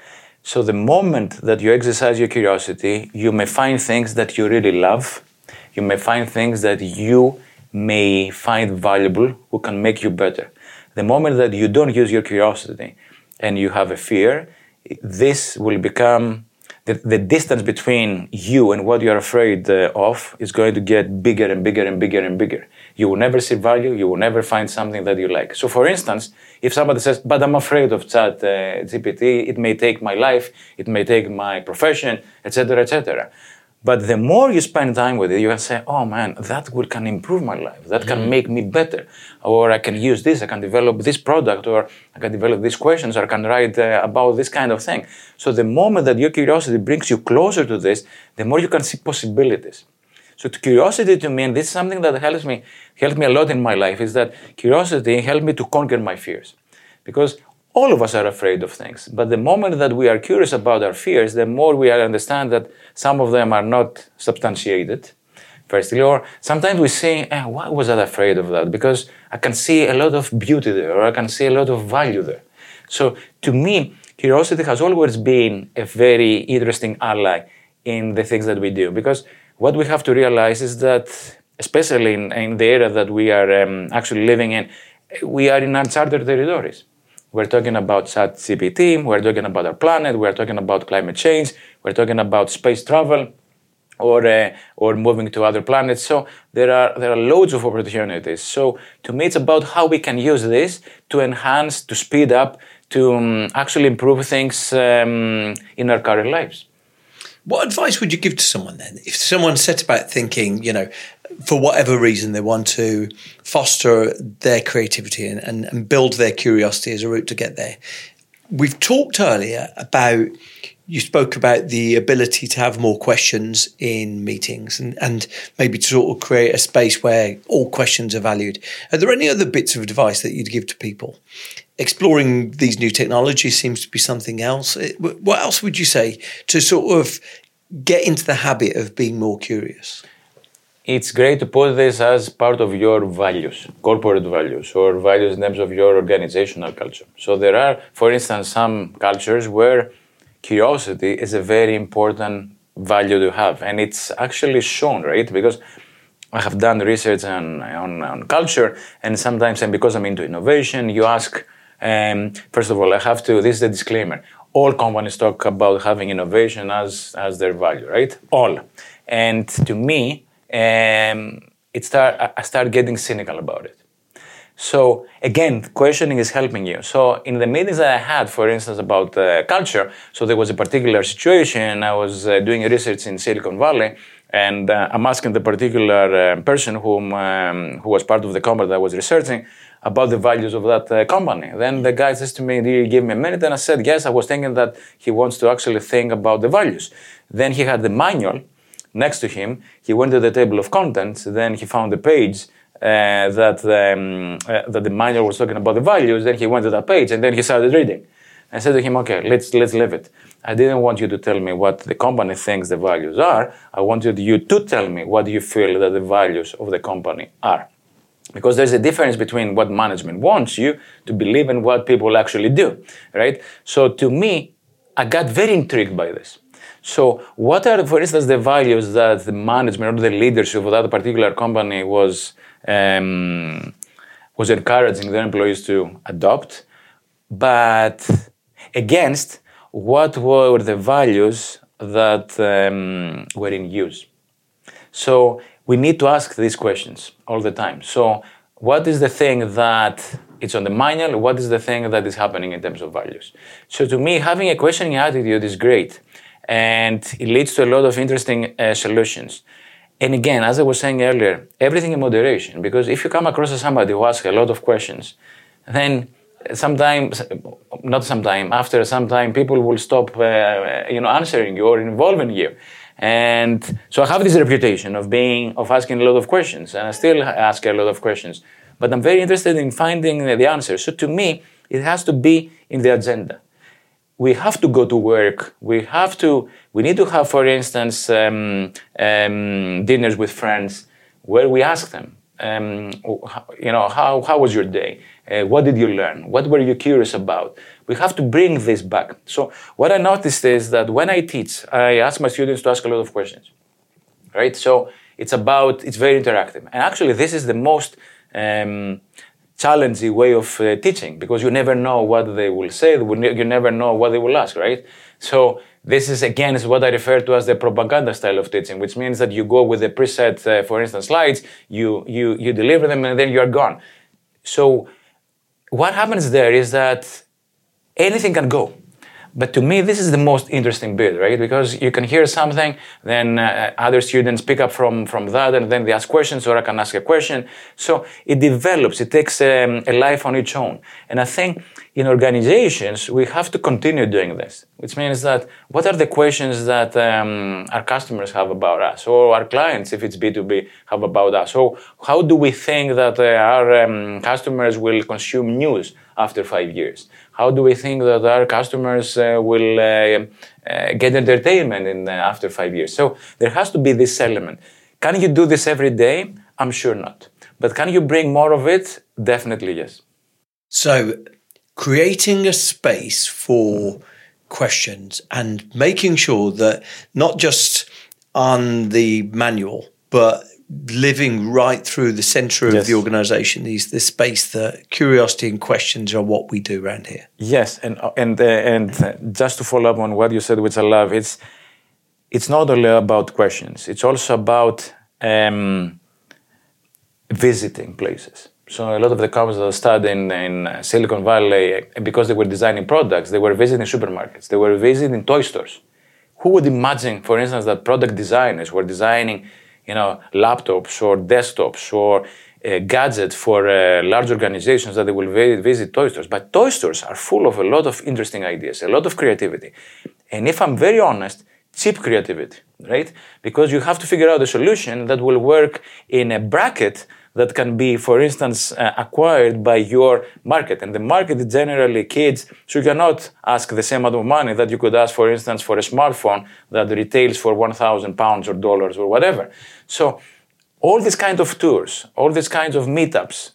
So the moment that you exercise your curiosity, you may find things that you really love. You may find things that you may find valuable, who can make you better. The moment that you don't use your curiosity and you have a fear, this will become the distance between you and what you're afraid of is going to get bigger and bigger and bigger and bigger. You will never see value. You will never find something that you like. So, for instance, if somebody says, but I'm afraid of ChatGPT, it may take my life, it may take my profession, etc., etc. But the more you spend time with it, you can say, oh man, that can improve my life. That can make me better. Or I can use this, I can develop this product, or I can develop these questions, or I can write about this kind of thing. So the moment that your curiosity brings you closer to this, the more you can see possibilities. So curiosity to me, and this is something that helped me a lot in my life, is that curiosity helped me to conquer my fears. Because all of us are afraid of things. But the moment that we are curious about our fears, the more we understand that some of them are not substantiated, firstly, or sometimes we say, why was I afraid of that? Because I can see a lot of beauty there, or I can see a lot of value there. So to me, curiosity has always been a very interesting ally in the things that we do. Because what we have to realize is that, especially in the era that we are actually living in, we are in uncharted territories. We're talking about ChatGPT, we're talking about our planet, we're talking about climate change, we're talking about space travel, or moving to other planets. So there are loads of opportunities. So to me, it's about how we can use this to enhance, to speed up, to actually improve things in our current lives. What advice would you give to someone then? If someone set about thinking, for whatever reason they want to foster their creativity and build their curiosity as a route to get there. We've talked earlier about, you spoke about the ability to have more questions in meetings and maybe to sort of create a space where all questions are valued. Are there any other bits of advice that you'd give to people? Exploring these new technologies seems to be something else. What else would you say to sort of get into the habit of being more curious? It's great to put this as part of your values, corporate values, or values in terms of your organizational culture. So there are, for instance, some cultures where curiosity is a very important value to have. And it's actually shown, right? Because I have done research on culture, and sometimes, and because I'm into innovation, you ask, first of all, this is a disclaimer. All companies talk about having innovation as their value, right? All. And to me, I start getting cynical about it. So again, questioning is helping you. So in the meetings that I had, for instance, about culture, so there was a particular situation. I was doing research in Silicon Valley, and I'm asking the particular person who was part of the company that I was researching about the values of that company. Then the guy says to me, "Do you give me a minute?" And I said, "Yes, I was thinking that he wants to actually think about the values." Then he had the manual next to him. He went to the table of contents. Then he found the page that the manual was talking about the values. Then he went to that page, and then he started reading. I said to him, "Okay, let's leave it. I didn't want you to tell me what the company thinks the values are. I wanted you to tell me what you feel that the values of the company are." Because there's a difference between what management wants you to believe and what people actually do, right? So to me, I got very intrigued by this. So what are, for instance, the values that the management or the leadership of that particular company was encouraging their employees to adopt, but against what were the values that were in use? So we need to ask these questions all the time. So what is the thing that it's on the manual? What is the thing that is happening in terms of values? So to me, having a questioning attitude is great. And it leads to a lot of interesting solutions. And again, as I was saying earlier, everything in moderation. Because if you come across somebody who asks a lot of questions, then after some time, people will stop answering you or involving you. And so I have this reputation of asking a lot of questions, and I still ask a lot of questions. But I'm very interested in finding the answer. So to me, it has to be in the agenda. We have to go to work. We need to have, for instance, dinners with friends where we ask them, how was your day? What did you learn? What were you curious about? We have to bring this back. So what I noticed is that when I teach, I ask my students to ask a lot of questions, right? So it's very interactive. And actually, this is the most challenging way of teaching, because you never know what they will say, you never know what they will ask, right? So this is what I refer to as the propaganda style of teaching, which means that you go with the preset, for instance, slides, you deliver them, and then you're gone. So what happens there is that anything can go. But to me, this is the most interesting bit, right? Because you can hear something, then other students pick up from that, and then they ask questions, or I can ask a question. So it develops, it takes a life on its own. And I think in organizations, we have to continue doing this, which means that what are the questions that our customers have about us, or our clients, if it's B2B, have about us? So how do we think that our customers will consume news after 5 years? How do we think that our customers will get entertainment after 5 years? So there has to be this element. Can you do this every day? I'm sure not. But can you bring more of it? Definitely yes. So creating a space for questions and making sure that not just on the manual, but living right through the center of the organization, is the space that curiosity and questions are what we do around here. Yes, and just to follow up on what you said, which I love, it's not only about questions. It's also about visiting places. So a lot of the companies that I studied in Silicon Valley, because they were designing products, they were visiting supermarkets, they were visiting toy stores. Who would imagine, for instance, that product designers were designing laptops or desktops or gadgets for large organizations that they will visit toy stores. But toy stores are full of a lot of interesting ideas, a lot of creativity. And if I'm very honest, cheap creativity, right? Because you have to figure out a solution that will work in a bracket that can be, for instance, acquired by your market. And the market is generally kids, so you cannot ask the same amount of money that you could ask, for instance, for a smartphone that retails for £1,000 or dollars or whatever. So all these kind of tours, all these kinds of meetups,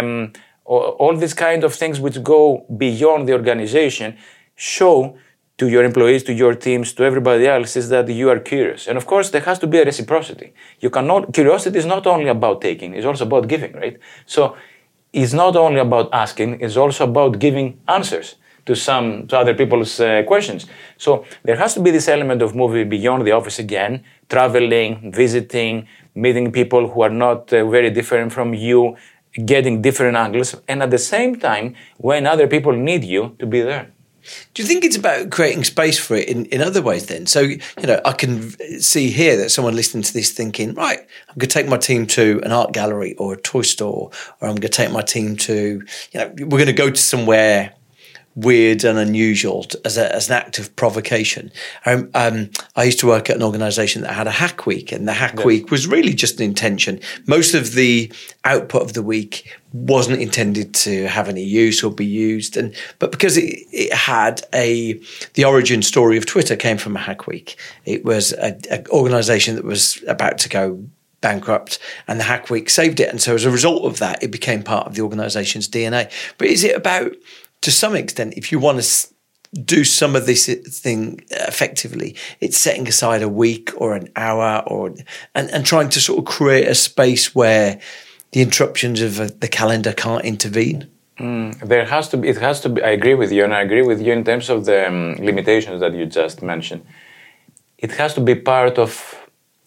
all these kind of things which go beyond the organization show to your employees, to your teams, to everybody else, is that you are curious. And of course, there has to be a reciprocity. Curiosity is not only about taking, it's also about giving, right? So it's not only about asking, it's also about giving answers to other people's questions. So there has to be this element of moving beyond the office again, traveling, visiting, meeting people who are not very different from you, getting different angles, and at the same time, when other people need you, to be there. Do you think it's about creating space for it in other ways then? So, I can see here that someone listening to this thinking, right, I'm going to take my team to an art gallery or a toy store, or I'm going to take my team to, we're going to go to somewhere weird and unusual as an act of provocation. I used to work at an organisation that had a hack week, and the hack week was really just an intention. Most of the output of the week wasn't intended to have any use or be used, but because it had the origin story of Twitter came from a hack week. It was an organisation that was about to go bankrupt, and the hack week saved it. And so as a result of that, it became part of the organisation's DNA. But is it about, to some extent, if you want to do some of this thing effectively, it's setting aside a week or an hour and trying to sort of create a space where the interruptions of the calendar can't intervene? It has to be, I agree with you, and I agree with you in terms of the limitations that you just mentioned. It has to be part of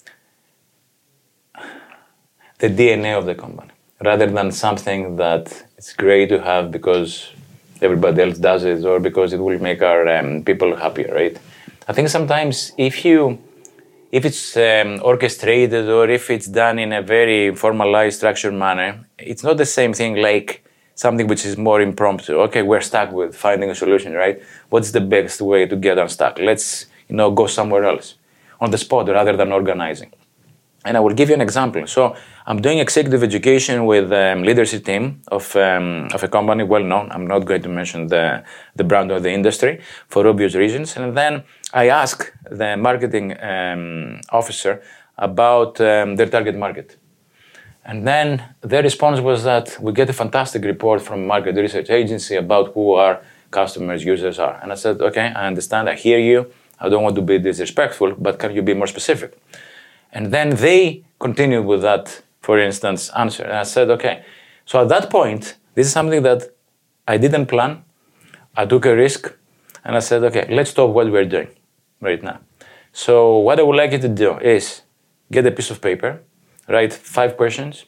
the DNA of the company, rather than something that it's great to have because everybody else does it or because it will make our people happier, right? I think sometimes if it's orchestrated or if it's done in a very formalized, structured manner, it's not the same thing like something which is more impromptu. Okay, we're stuck with finding a solution, right? What's the best way to get unstuck? Let's, go somewhere else on the spot rather than organizing. And I will give you an example. So I'm doing executive education with leadership team of a company well known. I'm not going to mention the brand or the industry for obvious reasons. And then I ask the marketing officer about their target market. And then their response was that we get a fantastic report from a market research agency about who our customers, users are. And I said, okay, I understand, I hear you. I don't want to be disrespectful, but can you be more specific? And then they continued with that, for instance, answer. And I said, okay. So at that point, this is something that I didn't plan. I took a risk. And I said, okay, let's stop what we're doing right now. So what I would like you to do is get a piece of paper, write 5 questions.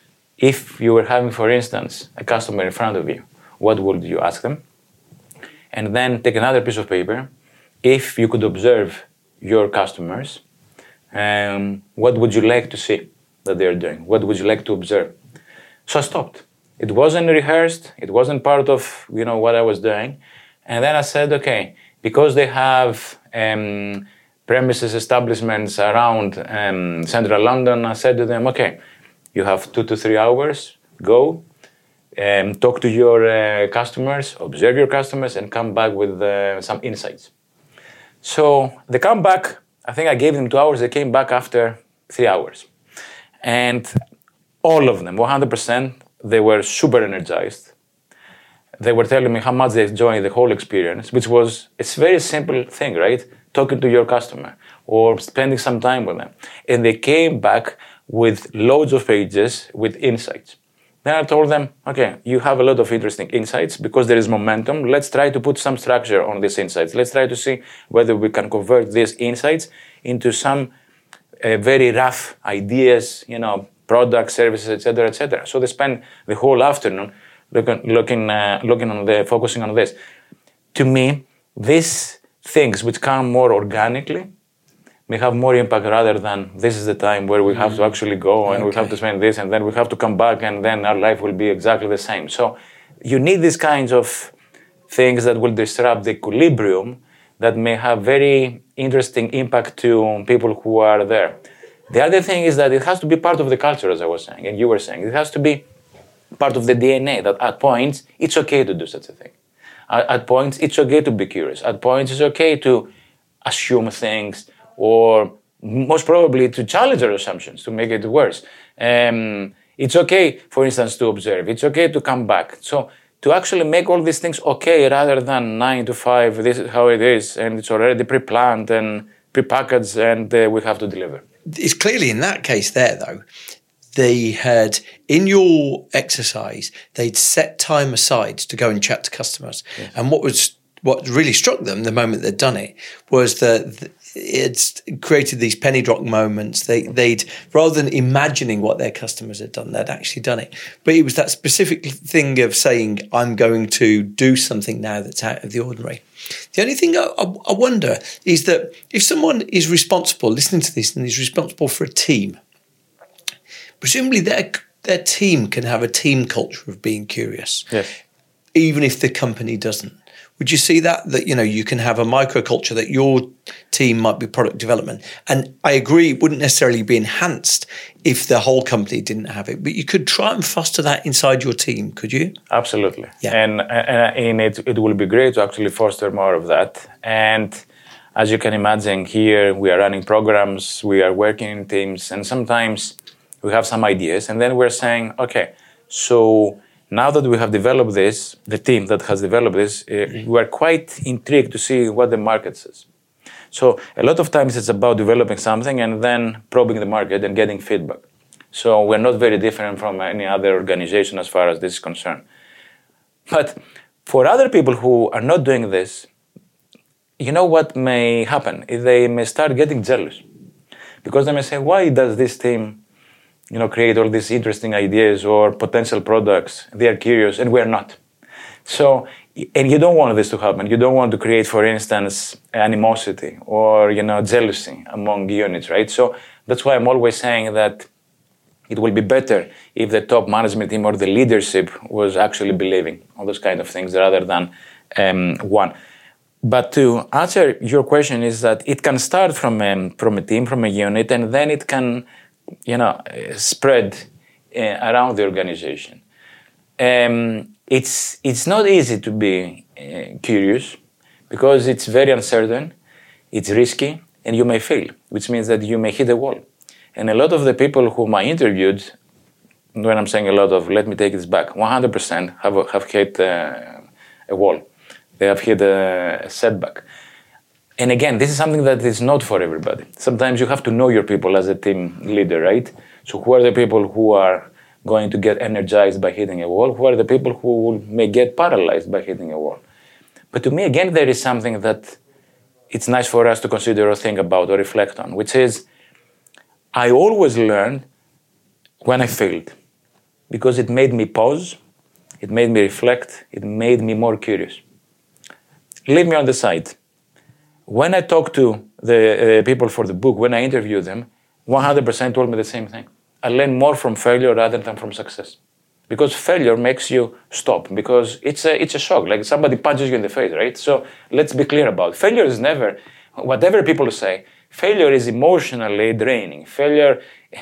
If you were having, for instance, a customer in front of you, what would you ask them? and then take another piece of paper. If you could observe your customers, what would you like to see that they're doing? What would you like to observe? So I stopped. It wasn't rehearsed. It wasn't part of what I was doing. And then I said, okay, because they have premises establishments around central London, I said to them, okay, you have 2 to 3 hours, go, talk to your customers, observe your customers, and come back with some insights. So they come back, I think I gave them 2 hours, they came back after 3 hours. And all of them, 100%, they were super energized. They were telling me how much they enjoyed the whole experience, which was, it's a very simple thing, right? Talking to your customer or spending some time with them. And they came back with loads of pages with insights. Then I told them, okay, you have a lot of interesting insights because there is momentum. Let's try to put some structure on these insights. Let's try to see whether we can convert these insights into some very rough ideas, products, services, etc., etc. So they spend the whole afternoon focusing on this. To me, these things which come more organically may have more impact rather than this is the time where we have to actually go and we have to spend this and then we have to come back and then our life will be exactly the same. So you need these kinds of things that will disrupt the equilibrium that may have very interesting impact to people who are there. The other thing is that it has to be part of the culture, as I was saying, and you were saying. It has to be part of the DNA that at points it's okay to do such a thing. At points it's okay to be curious. At points it's okay to assume things or most probably to challenge our assumptions, to make it worse. It's okay, for instance, to observe. It's okay to come back. So to actually make all these things okay rather than 9 to 5, this is how it is, and it's already pre-planned and pre-packaged and we have to deliver. It's clearly in that case there, though, they had, in your exercise, they'd set time aside to go and chat to customers. Yes. And what really struck them the moment they'd done it was that it's created these penny drop moments. They'd rather than imagining what their customers had done, they'd actually done it. But it was that specific thing of saying, I'm going to do something now that's out of the ordinary. The only thing I wonder is that if someone is responsible, listening to this, and is responsible for a team, presumably their team can have a team culture of being curious, yes, even if the company doesn't. Would you see that you can have a microculture that your team might be product development? And I agree, it wouldn't necessarily be enhanced if the whole company didn't have it, but you could try and foster that inside your team, could you? Absolutely. Yeah. And it will be great to actually foster more of that. And as you can imagine, here we are running programs, we are working in teams, and sometimes we have some ideas, and then we're saying, okay, so now that we have developed this, the team that has developed this, we are quite intrigued to see what the market says. So a lot of times it's about developing something and then probing the market and getting feedback. So we're not very different from any other organization as far as this is concerned. But for other people who are not doing this, you know what may happen? They may start getting jealous. Because they may say, why does this team create all these interesting ideas or potential products? They are curious and we're not. So, and you don't want this to happen. You don't want to create, for instance, animosity or, jealousy among units, right? So that's why I'm always saying that it will be better if the top management team or the leadership was actually believing on those kind of things rather than one. But to answer your question is that it can start from a team, from a unit, and then it can spread around the organization. It's not easy to be curious because it's very uncertain, it's risky, and you may fail, which means that you may hit a wall. And a lot of the people whom I interviewed, when I'm saying a lot of, let me take this back, 100% have hit a wall. They have hit a setback. And again, this is something that is not for everybody. Sometimes you have to know your people as a team leader, right? So who are the people who are going to get energized by hitting a wall? Who are the people who may get paralyzed by hitting a wall? But to me, again, there is something that it's nice for us to consider or think about or reflect on, which is I always learned when I failed because it made me pause, it made me reflect, it made me more curious. leave me on the side. When I talk to the people for the book, when I interview them, 100% told me the same thing. I learn more from failure rather than from success. Because failure makes you stop, because it's a shock, like somebody punches you in the face, right? So let's be clear about it. Failure is never, whatever people say, failure is emotionally draining. Failure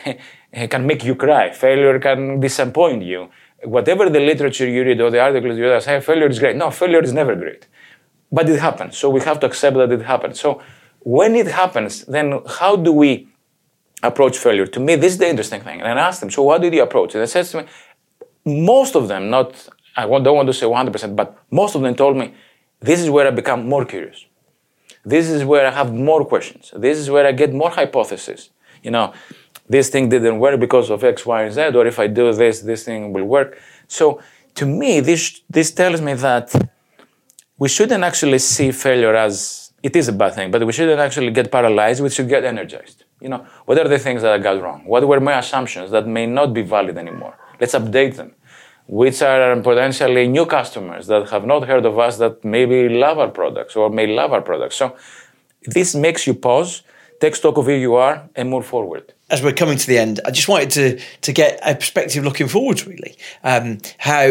can make you cry. Failure can disappoint you. Whatever the literature you read or the articles you read say, failure is great. No, failure is never great. But it happens, so we have to accept that it happens. So when it happens, then how do we approach failure? To me, this is the interesting thing. And I asked them, so what did you approach? And they said to me, most of them, don't want to say 100%, but most of them told me, this is where I become more curious. This is where I have more questions. This is where I get more hypotheses. This thing didn't work because of X, Y, and Z, or if I do this, this thing will work. So to me, this tells me that we shouldn't actually see failure as, it is a bad thing, but we shouldn't actually get paralyzed, we should get energized. What are the things that I got wrong? What were my assumptions that may not be valid anymore? Let's update them. Which are potentially new customers that have not heard of us that maybe love our products or may love our products. So this makes you pause, take stock of who you are, and move forward. As we're coming to the end, I just wanted to get a perspective looking forward, really. How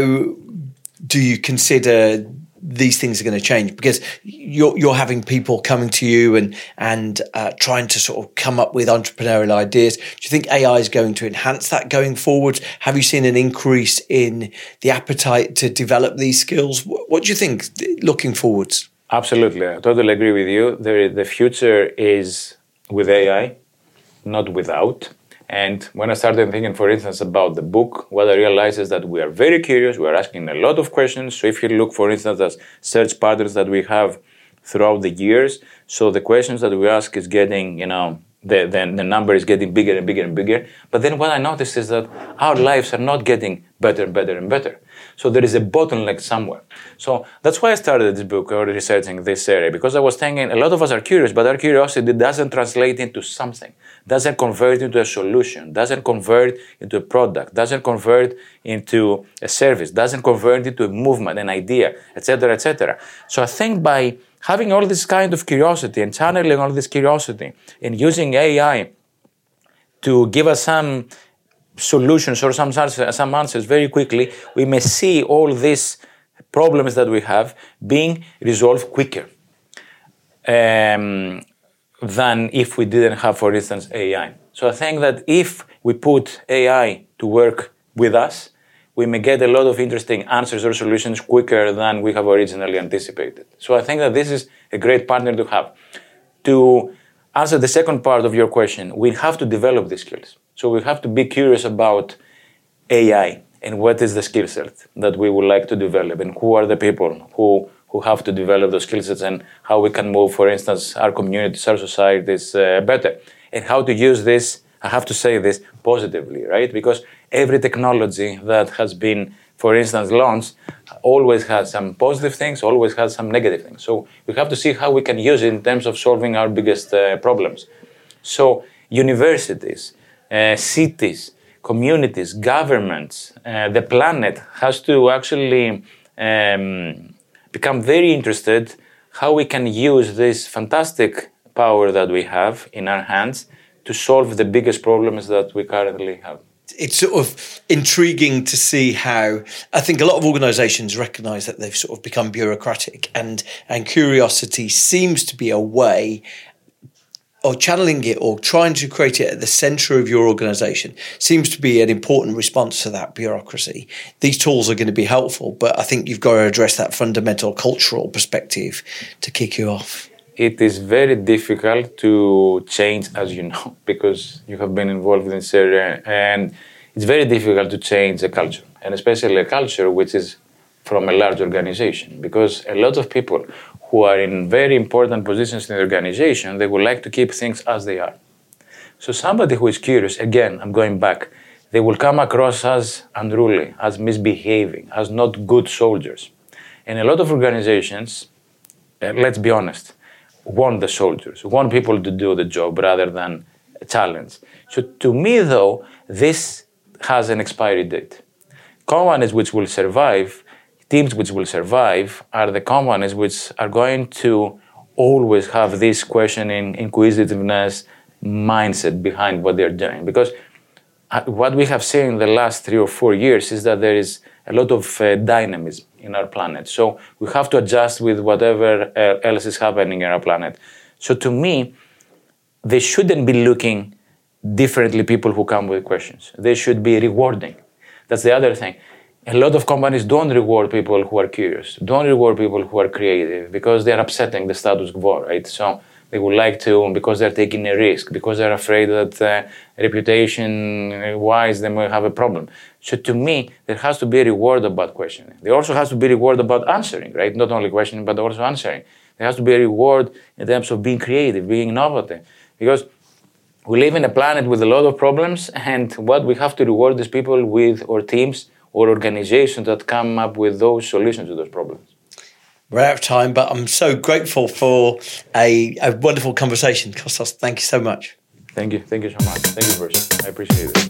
do you consider these things are going to change? Because you're having people coming to you and trying to sort of come up with entrepreneurial ideas. Do you think AI is going to enhance that going forward? Have you seen an increase in the appetite to develop these skills? What do you think looking forwards? Absolutely. I totally agree with you. The future is with AI, not without. And when I started thinking, for instance, about the book, what I realized is that we are very curious. We are asking a lot of questions. So if you look, for instance, at search patterns that we have throughout the years, so the questions that we ask is getting, the number is getting bigger and bigger and bigger. But then what I noticed is that our lives are not getting better and better and better. So there is a bottleneck somewhere. So that's why I started this book or researching this area, because I was thinking a lot of us are curious, but our curiosity doesn't translate into something, doesn't convert into a solution, doesn't convert into a product, doesn't convert into a service, doesn't convert into a movement, an idea, etc., etc. So I think by having all this kind of curiosity and channeling all this curiosity and using AI to give us some solutions or some answers very quickly, we may see all these problems that we have being resolved quicker than if we didn't have, for instance, AI. So I think that if we put AI to work with us, we may get a lot of interesting answers or solutions quicker than we have originally anticipated. So I think that this is a great partner to have. To answer the second part of your question, we have to develop these skills. So we have to be curious about AI and what is the skill set that we would like to develop and who are the people who have to develop those skill sets and how we can move, for instance, our communities, our societies better. And how to use this, I have to say this positively, right? Because every technology that has been, for instance, launched always has some positive things, always has some negative things. So we have to see how we can use it in terms of solving our biggest problems. So universities, cities, communities, governments, the planet has to actually become very interested how we can use this fantastic power that we have in our hands to solve the biggest problems that we currently have. It's sort of intriguing to see how I think a lot of organisations recognise that they've sort of become bureaucratic and curiosity seems to be a way of channeling it or trying to create it at the centre of your organisation seems to be an important response to that bureaucracy. These tools are going to be helpful, but I think you've got to address that fundamental cultural perspective to kick you off. It is very difficult to change, as you know, because you have been involved in this area, and it's very difficult to change a culture, and especially a culture which is from a large organization, because a lot of people who are in very important positions in the organization, they would like to keep things as they are. So somebody who is curious, again, I'm going back, they will come across as unruly, as misbehaving, as not good soldiers. And a lot of organizations, let's be honest, want the soldiers, want people to do the job rather than a challenge. So to me, though, this has an expiry date. Companies which will survive, it teams which will survive are the companies which are going to always have this questioning, inquisitiveness mindset behind what they're doing. Because what we have seen in the last 3 or 4 years is that there is a lot of dynamism in our planet. So we have to adjust with whatever else is happening in our planet. So to me, they shouldn't be looking differently people who come with questions. They should be rewarding. That's the other thing. A lot of companies don't reward people who are curious, don't reward people who are creative, because they're upsetting the status quo, right? So they would like to, because they're taking a risk, because they're afraid that reputation-wise they may have a problem. So to me, there has to be a reward about questioning. There also has to be a reward about answering, right? Not only questioning, but also answering. There has to be a reward in terms of being creative, being innovative. Because we live in a planet with a lot of problems, and what we have to reward is people with, or teams, or organizations that come up with those solutions to those problems. We're out of time, but I'm so grateful for a wonderful conversation. Kostas, thank you so much. Thank you. Thank you so much. Thank you, Bruce. I appreciate it.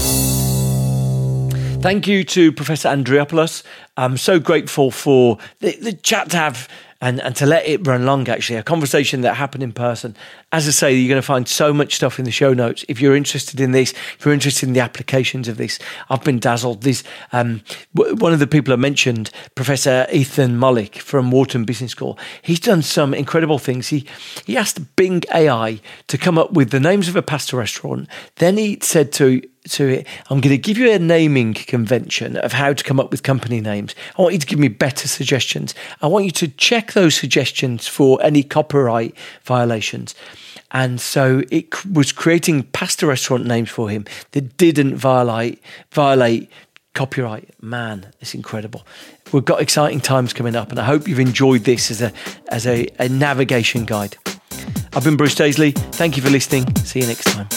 Thank you to Professor Andriopoulos. I'm so grateful for the chat to have and to let it run long, actually, a conversation that happened in person. As I say, you're going to find so much stuff in the show notes. If you're interested in this, if you're interested in the applications of this, I've been dazzled. This one of the people I mentioned, Professor Ethan Mollick from Wharton Business School, he's done some incredible things. He asked Bing AI to come up with the names of a pasta restaurant. Then he said to it, I'm going to give you a naming convention of how to come up with company names. I want you to give me better suggestions. I want you to check those suggestions for any copyright violations. And so it was creating pasta restaurant names for him that didn't violate copyright. Man, it's incredible. We've got exciting times coming up, and I hope you've enjoyed this as a navigation guide. I've been Bruce Daisley. Thank you for listening. See you next time.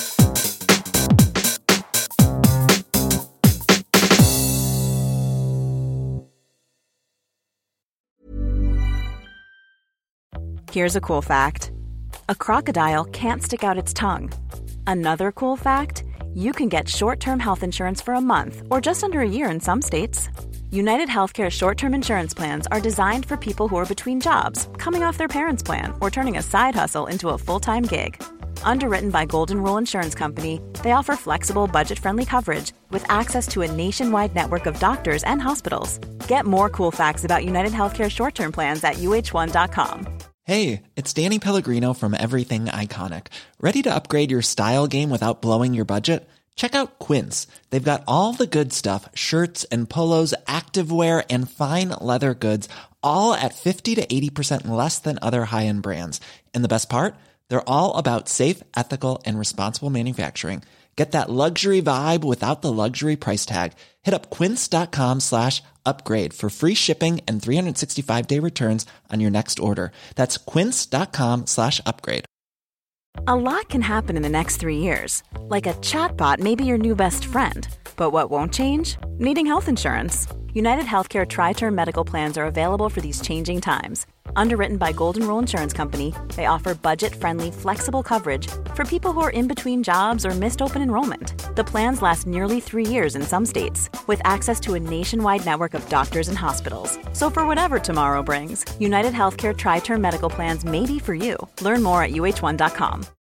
Here's a cool fact. A crocodile can't stick out its tongue. Another cool fact, you can get short-term health insurance for a month or just under a year in some states. United Healthcare short-term insurance plans are designed for people who are between jobs, coming off their parents' plan, or turning a side hustle into a full-time gig. Underwritten by Golden Rule Insurance Company, they offer flexible, budget-friendly coverage with access to a nationwide network of doctors and hospitals. Get more cool facts about United Healthcare short-term plans at uh1.com. Hey, it's Danny Pellegrino from Everything Iconic. Ready to upgrade your style game without blowing your budget? Check out Quince. They've got all the good stuff, shirts and polos, activewear, and fine leather goods, all at 50 to 80% less than other high-end brands. And the best part? They're all about safe, ethical, and responsible manufacturing. Get that luxury vibe without the luxury price tag. Hit up quince.com/upgrade for free shipping and 365-day returns on your next order. That's quince.com/upgrade. A lot can happen in the next 3 years. Like a chatbot may be your new best friend. But what won't change? Needing health insurance. United Healthcare Tri-Term Medical Plans are available for these changing times. Underwritten by Golden Rule Insurance Company, they offer budget-friendly, flexible coverage for people who are in between jobs or missed open enrollment. The plans last nearly 3 years in some states, with access to a nationwide network of doctors and hospitals. So for whatever tomorrow brings, United Healthcare Tri-Term Medical Plans may be for you. Learn more at uh1.com.